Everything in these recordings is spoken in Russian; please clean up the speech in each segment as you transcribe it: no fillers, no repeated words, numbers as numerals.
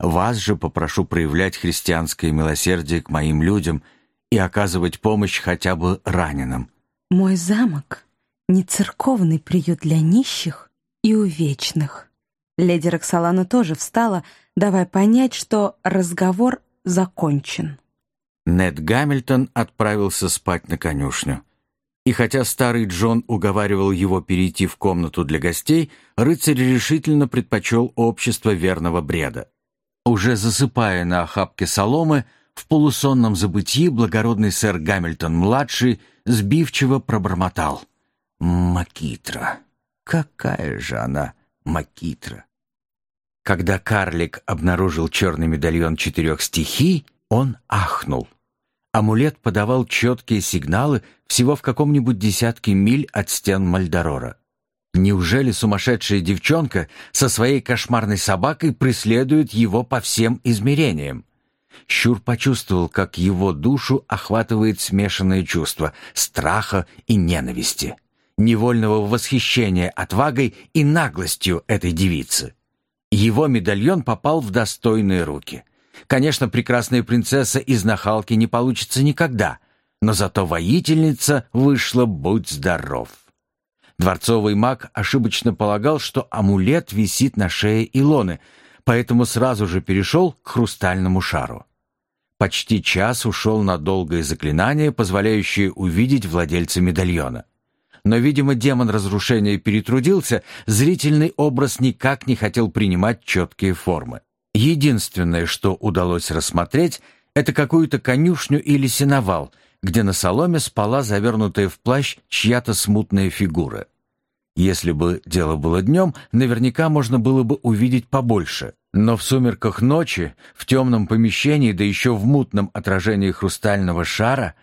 Вас же попрошу проявлять христианское милосердие к моим людям и оказывать помощь хотя бы раненым». «Мой замок — не церковный приют для нищих и увечных». Леди Роксолана тоже встала, давая понять, что разговор закончен. Нед Гамильтон отправился спать на конюшню. И хотя старый Джон уговаривал его перейти в комнату для гостей, рыцарь решительно предпочел общество верного бреда. Уже засыпая на охапке соломы, в полусонном забытии благородный сэр Гамильтон-младший сбивчиво пробормотал: «Макитра! Какая же она Макитра!» Когда карлик обнаружил черный медальон 4 стихий, он ахнул. Амулет подавал четкие сигналы всего в каком-нибудь десятке миль от стен Мальдорора. Неужели сумасшедшая девчонка со своей кошмарной собакой преследует его по всем измерениям? Щур почувствовал, как его душу охватывает смешанное чувство страха и ненависти, невольного восхищения отвагой и наглостью этой девицы. Его медальон попал в достойные руки. Конечно, прекрасная принцесса из нахалки не получится никогда, но зато воительница вышла будь здоров. Дворцовый маг ошибочно полагал, что амулет висит на шее Илоны, поэтому сразу же перешел к хрустальному шару. Почти час ушел на долгое заклинание, позволяющее увидеть владельца медальона. Но, видимо, демон разрушения перетрудился, зрительный образ никак не хотел принимать четкие формы. Единственное, что удалось рассмотреть, это какую-то конюшню или сеновал, где на соломе спала завернутая в плащ чья-то смутная фигура. Если бы дело было днем, наверняка можно было бы увидеть побольше. Но в сумерках ночи, в темном помещении, да еще в мутном отражении хрустального шара,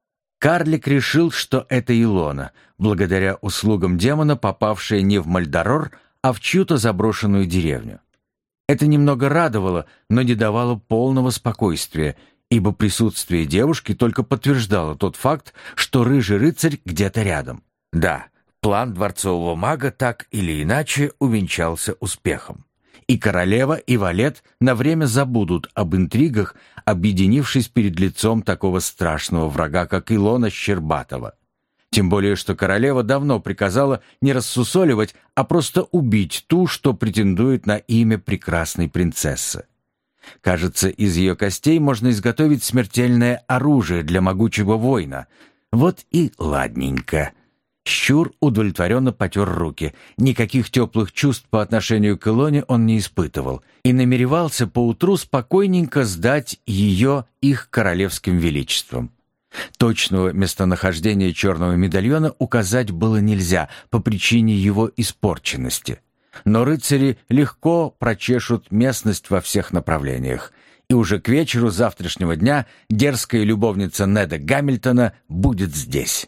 карлик решил, что это Илона, благодаря услугам демона, попавшая не в Мальдорор, а в чью-то заброшенную деревню. Это немного радовало, но не давало полного спокойствия, ибо присутствие девушки только подтверждало тот факт, что рыжий рыцарь где-то рядом. Да, план дворцового мага так или иначе увенчался успехом. И королева, и валет на время забудут об интригах, объединившись перед лицом такого страшного врага, как Илона Щербатова. Тем более, что королева давно приказала не рассусоливать, а просто убить ту, что претендует на имя прекрасной принцессы. Кажется, из ее костей можно изготовить смертельное оружие для могучего воина. Вот и ладненько. Щур удовлетворенно потер руки. Никаких теплых чувств по отношению к Илоне он не испытывал и намеревался поутру спокойненько сдать ее их королевским величеством. Точного местонахождения черного медальона указать было нельзя по причине его испорченности. Но рыцари легко прочешут местность во всех направлениях, и уже к вечеру завтрашнего дня дерзкая любовница Неда Гамильтона будет здесь.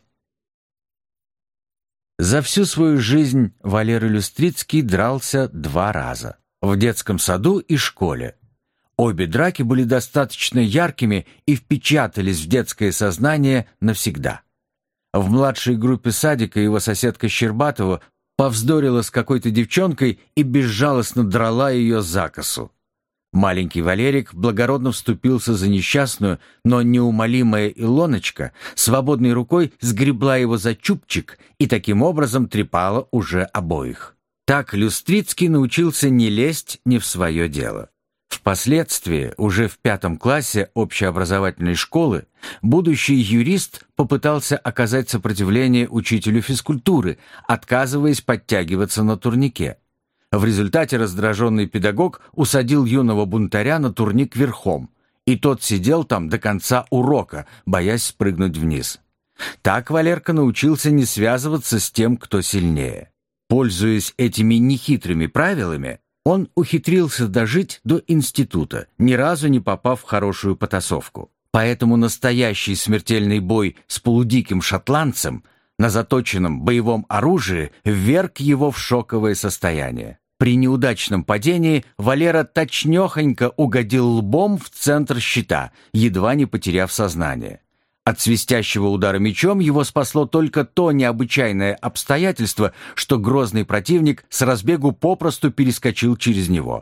За всю свою жизнь Валерий Люстрицкий дрался 2 раза – в детском саду и школе. Обе драки были достаточно яркими и впечатались в детское сознание навсегда. В младшей группе садика его соседка Щербатова повздорила с какой-то девчонкой и безжалостно драла ее за косу. Маленький Валерик благородно вступился за несчастную, но неумолимая Илоночка свободной рукой сгребла его за чубчик и таким образом трепала уже обоих. Так Люстрицкий научился не лезть не в свое дело. Впоследствии, уже в 5 классе общеобразовательной школы, будущий юрист попытался оказать сопротивление учителю физкультуры, отказываясь подтягиваться на турнике. В результате раздраженный педагог усадил юного бунтаря на турник верхом, и тот сидел там до конца урока, боясь спрыгнуть вниз. Так Валерка научился не связываться с тем, кто сильнее. Пользуясь этими нехитрыми правилами, он ухитрился дожить до института, ни разу не попав в хорошую потасовку. Поэтому настоящий смертельный бой с полудиким шотландцем на заточенном боевом оружии вверг его в шоковое состояние. При неудачном падении Валера точнёхонько угодил лбом в центр щита, едва не потеряв сознание. От свистящего удара мечом его спасло только то необычайное обстоятельство, что грозный противник с разбегу попросту перескочил через него.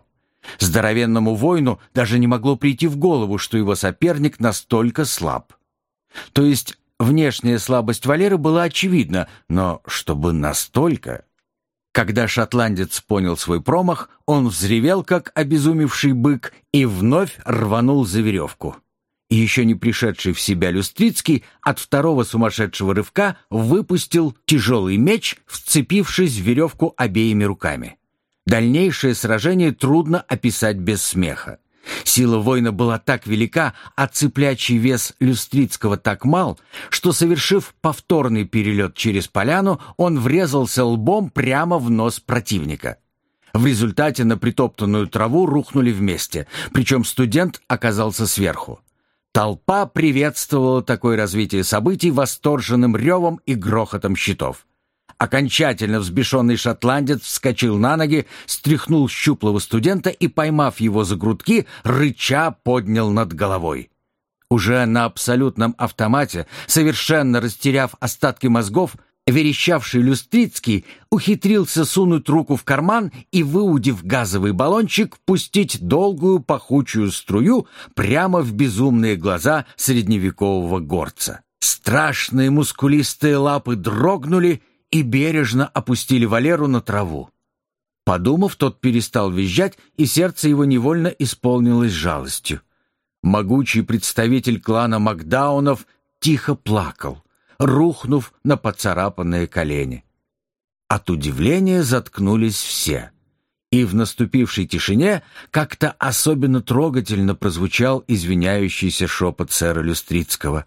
Здоровенному воину даже не могло прийти в голову, что его соперник настолько слаб. То есть внешняя слабость Валеры была очевидна, но чтобы настолько... Когда шотландец понял свой промах, он взревел, как обезумевший бык, и вновь рванул за веревку. И еще не пришедший в себя Люстрицкий от второго сумасшедшего рывка выпустил тяжелый меч, вцепившись в веревку обеими руками. Дальнейшее сражение трудно описать без смеха. Сила воина была так велика, а цыплячий вес Люстрицкого так мал, что, совершив повторный перелет через поляну, он врезался лбом прямо в нос противника. В результате на притоптанную траву рухнули вместе, причем студент оказался сверху. Толпа приветствовала такое развитие событий восторженным ревом и грохотом щитов. Окончательно взбешенный шотландец вскочил на ноги, стряхнул щуплого студента и, поймав его за грудки, рыча поднял над головой. Уже на абсолютном автомате, совершенно растеряв остатки мозгов, верещавший Люстрицкий ухитрился сунуть руку в карман и, выудив газовый баллончик, пустить долгую пахучую струю прямо в безумные глаза средневекового горца. Страшные мускулистые лапы дрогнули и бережно опустили Валеру на траву. Подумав, тот перестал визжать, и сердце его невольно исполнилось жалостью. Могучий представитель клана Макдаунов тихо плакал, рухнув на поцарапанные колени. От удивления заткнулись все, и в наступившей тишине как-то особенно трогательно прозвучал извиняющийся шепот сэра Люстрицкого.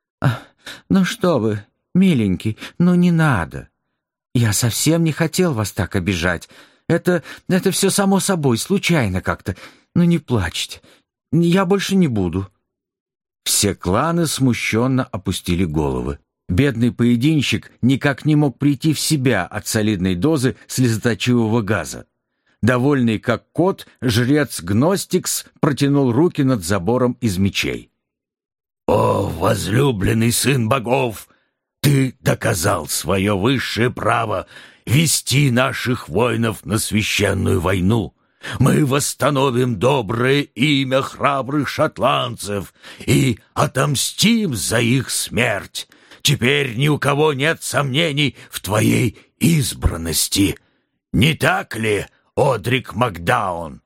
«Ну что вы, миленький, ну не надо. Я совсем не хотел вас так обижать. Это все само собой, случайно как-то. Ну не плачьте, я больше не буду». Все кланы смущенно опустили головы. Бедный поединщик никак не мог прийти в себя от солидной дозы слезоточивого газа. Довольный как кот, жрец Гностикс протянул руки над забором из мечей. «О, возлюбленный сын богов! Ты доказал свое высшее право вести наших воинов на священную войну. Мы восстановим доброе имя храбрых шотландцев и отомстим за их смерть. Теперь ни у кого нет сомнений в твоей избранности. Не так ли, Одрик Макдаун?»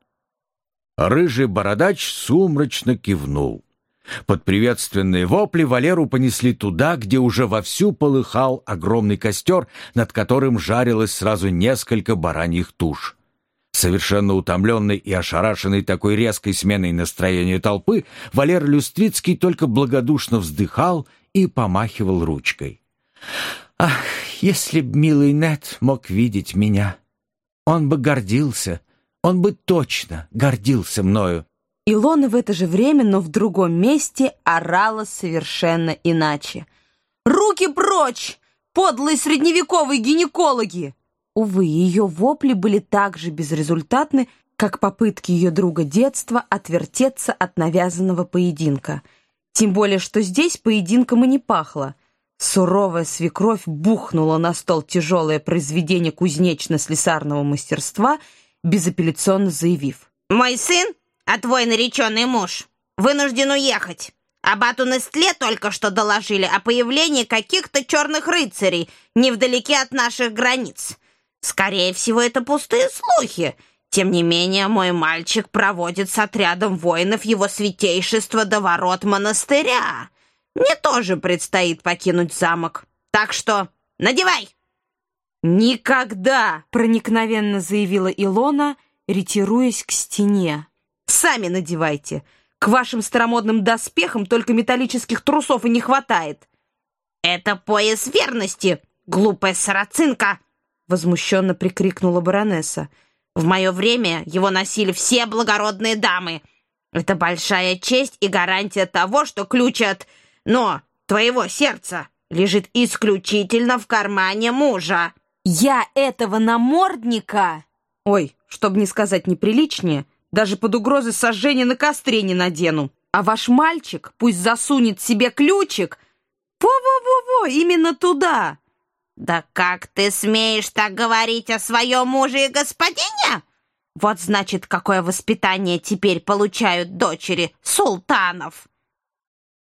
Рыжий бородач сумрачно кивнул. Под приветственные вопли Валеру понесли туда, где уже вовсю полыхал огромный костер, над которым жарилось сразу несколько бараньих туш. Совершенно утомленный и ошарашенный такой резкой сменой настроения толпы, Валер Люстрицкий только благодушно вздыхал и помахивал ручкой. «Ах, если б милый Нед мог видеть меня! Он бы гордился, он бы точно гордился мною!» Илона в это же время, но в другом месте, орала совершенно иначе. «Руки прочь, подлые средневековые гинекологи!» Увы, ее вопли были так же безрезультатны, как попытки ее друга детства отвертеться от навязанного поединка. Тем более, что здесь поединком и не пахло. Суровая свекровь бухнула на стол тяжелое произведение кузнечно-слесарного мастерства, безапелляционно заявив: «Мой сын, а твой нареченный муж, вынужден уехать. Аббату Нестле только что доложили о появлении каких-то черных рыцарей невдалеке от наших границ. Скорее всего, это пустые слухи. Тем не менее, мой мальчик проводит с отрядом воинов его святейшество до ворот монастыря. Мне тоже предстоит покинуть замок. Так что надевай!» «Никогда!» — проникновенно заявила Илона, ретируясь к стене. «Сами надевайте. К вашим старомодным доспехам только металлических трусов и не хватает». «Это пояс верности, глупая сарацинка!» — возмущенно прикрикнула баронесса. «В мое время его носили все благородные дамы. Это большая честь и гарантия того, что ключ от, твоего сердца лежит исключительно в кармане мужа». «Я этого намордника...» «Ой, чтобы не сказать неприличнее, даже под угрозой сожжения на костре не надену. А ваш мальчик пусть засунет себе ключик. Во-во-во-во, именно туда». «Да как ты смеешь так говорить о своем муже и господине? Вот значит, какое воспитание теперь получают дочери султанов.